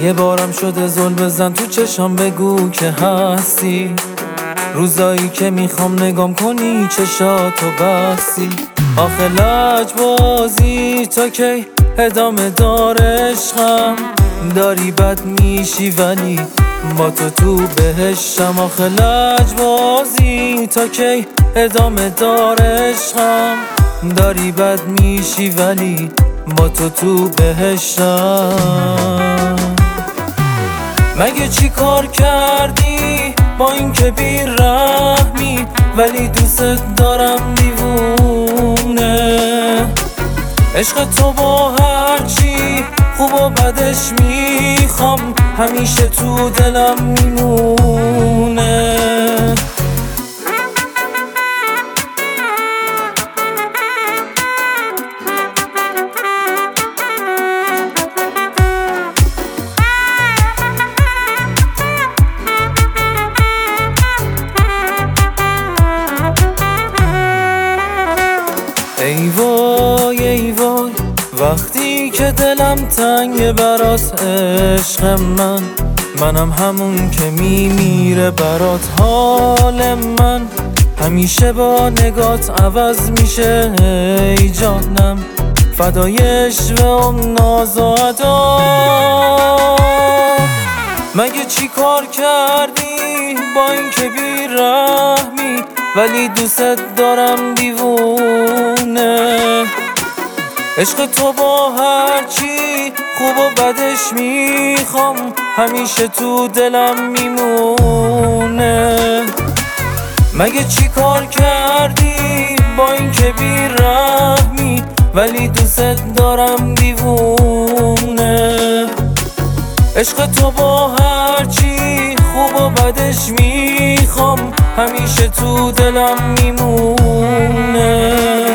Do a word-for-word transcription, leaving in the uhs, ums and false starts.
یه بارم شده زل بزن تو چشام بگو که هستی، روزایی که میخوام نگام کنی چشاتو بستی. آخه لجبازی تا کی ادامه دار عشقم، داری بد میشی ولی با تو تو بهشتم. آخه لجبازی تا کی ادامه دار عشقم، داری بد میشی ولی با تو تو بهشتم. مگه چی کار کردی با این که بی رحمی، ولی دوست دارم دیوونه. عشق تو با هرچی خوب و بدش میخوام، همیشه تو دلم میمونه. ای وای ای وای وقتی که دلم تنگ برات عشق من، منم همون که میمیره برات. حال من همیشه با نگات عوض میشه ای جانم، فدای عشق ناز و ادا. مگه چی کار کردی با این که بی رحمی، ولی دوست دارم دیوونه. عشق تو با هرچی خوب و بدش میخوام، همیشه تو دلم میمونه. مگه چی کار کردی با این که بی رحمی، ولی دوست دارم دیوونه. عشق تو با هرچی خوب و بدش میخوام، همیشه تو دلم میمونه.